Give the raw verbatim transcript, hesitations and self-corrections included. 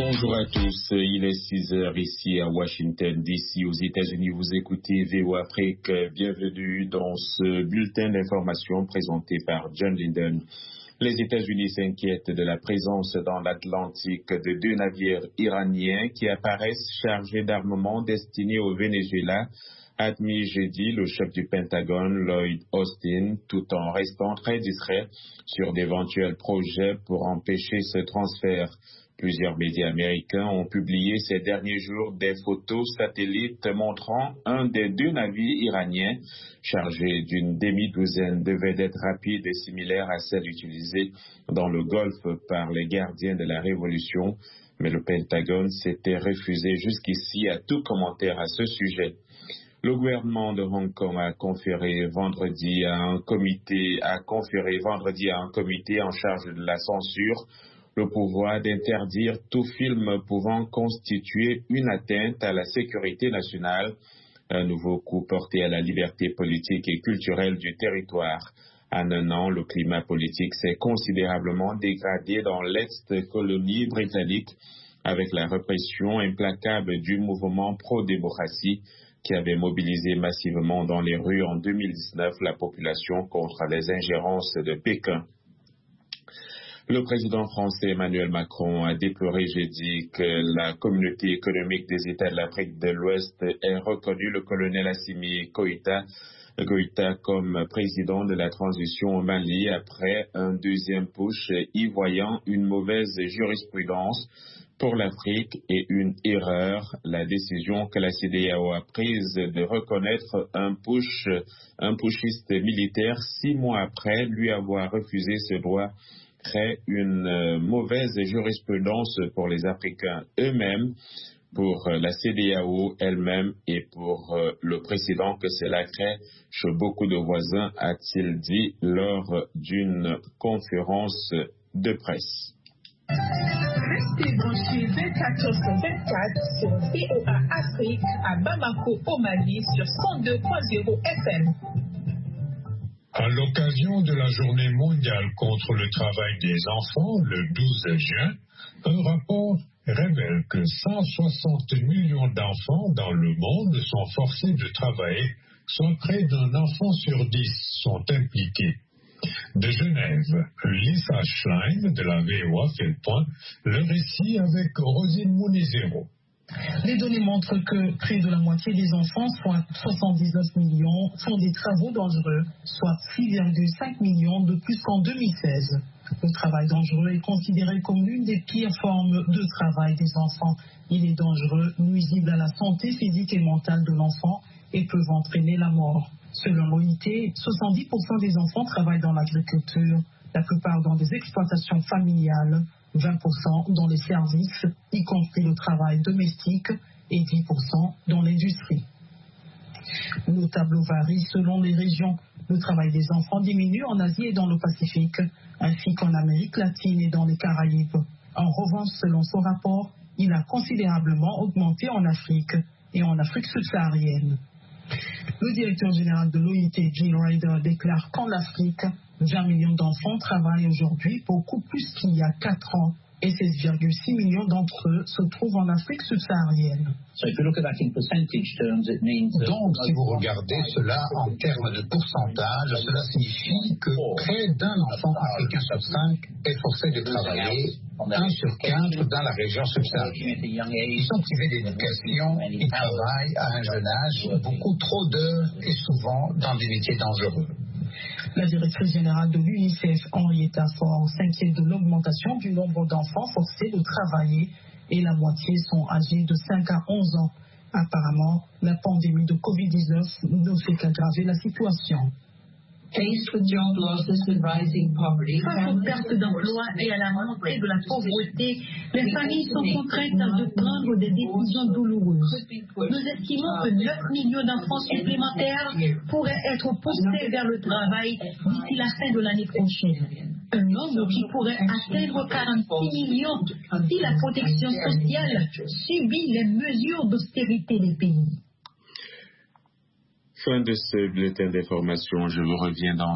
Bonjour à tous, il est six heures ici à Washington D C aux États-Unis. Vous écoutez V O Afrique. Bienvenue dans ce bulletin d'information présenté par John Linden. Les États-Unis s'inquiètent de la présence dans l'Atlantique de deux navires iraniens qui apparaissent chargés d'armements destinés au Venezuela, a admis jeudi le chef du Pentagone, Lloyd Austin, tout en restant très discret sur d'éventuels projets pour empêcher ce transfert. Plusieurs médias américains ont publié ces derniers jours des photos satellites montrant un des deux navires iraniens chargés d'une demi-douzaine de vedettes rapides et similaires à celles utilisées dans le Golfe par les gardiens de la Révolution. Mais le Pentagone s'était refusé jusqu'ici à tout commentaire à ce sujet. Le gouvernement de Hong Kong a conféré vendredi à un comité, a conféré vendredi à un comité en charge de la censure le pouvoir d'interdire tout film pouvant constituer une atteinte à la sécurité nationale, un nouveau coup porté à la liberté politique et culturelle du territoire. En un an, le climat politique s'est considérablement dégradé dans l'ex-colonie britannique avec la répression implacable du mouvement pro-démocratie qui avait mobilisé massivement dans les rues en deux mille dix-neuf la population contre les ingérences de Pékin. Le président français Emmanuel Macron a déploré jeudi que la communauté économique des États de l'Afrique de l'Ouest ait reconnu le colonel Assimi Goïta, Goïta comme président de la transition au Mali après un deuxième putsch, y voyant une mauvaise jurisprudence pour l'Afrique et une erreur. La décision que la C E D E A O a prise de reconnaître un putsch, un putschiste militaire six mois après lui avoir refusé ce droit crée une euh, mauvaise jurisprudence pour les Africains eux-mêmes, pour euh, la C E D E A O elle-même et pour euh, le précédent que cela crée chez beaucoup de voisins, a-t-il dit lors d'une conférence de presse. Restez branchés vingt-quatre heures sur vingt-quatre sur V O A Afrique à Bamako au Mali sur cent deux point zéro F M. À l'occasion de la Journée mondiale contre le travail des enfants, le douze juin, un rapport révèle que cent soixante millions d'enfants dans le monde sont forcés de travailler, soit près d'un enfant sur dix sont impliqués. De Genève, Lisa Schlein de la V O A fait le point, le récit avec Rosine Mounizero. Les données montrent que près de la moitié des enfants, soit soixante-dix-neuf millions, font des travaux dangereux, soit six virgule cinq millions de plus qu'en deux mille seize. Le travail dangereux est considéré comme l'une des pires formes de travail des enfants. Il est dangereux, nuisible à la santé physique et mentale de l'enfant et peut entraîner la mort. Selon l'O I T, soixante-dix pour cent des enfants travaillent dans l'agriculture, la plupart dans des exploitations familiales, vingt pour cent dans les services, y compris le travail domestique, et dix pour cent dans l'industrie. Le tableau varie selon les régions. Le travail des enfants diminue en Asie et dans le Pacifique, ainsi qu'en Amérique latine et dans les Caraïbes. En revanche, selon son rapport, il a considérablement augmenté en Afrique et en Afrique subsaharienne. Le directeur général de l'O I T, Jill Ryder, déclare qu'en Afrique, vingt millions d'enfants travaillent aujourd'hui, beaucoup plus qu'il y a quatre ans, et seize virgule six millions d'entre eux se trouvent en Afrique subsaharienne. Donc, si vous regardez cela en termes de pourcentage, cela signifie que près d'un enfant africain sur cinq est forcé de travailler, un sur quatre dans la région subsaharienne. Ils sont privés d'éducation, ils travaillent à un jeune âge, beaucoup trop d'heures et souvent dans des métiers dangereux. La directrice générale de l'UNICEF, Henrietta Fore, s'inquiète de l'augmentation du nombre d'enfants forcés de travailler et la moitié sont âgés de cinq à onze ans. Apparemment, la pandémie de covid dix-neuf ne fait qu'aggraver la situation. Face aux pertes d'emploi et à la montée de la pauvreté, les familles sont contraintes de prendre des décisions douloureuses. Nous estimons que neuf millions d'enfants supplémentaires pourraient être poussés vers le travail d'ici la fin de l'année prochaine. Un nombre qui pourrait atteindre quarante-six millions si la protection sociale subit les mesures d'austérité des pays. Fin de ce bulletin d'information. Je vous reviens dans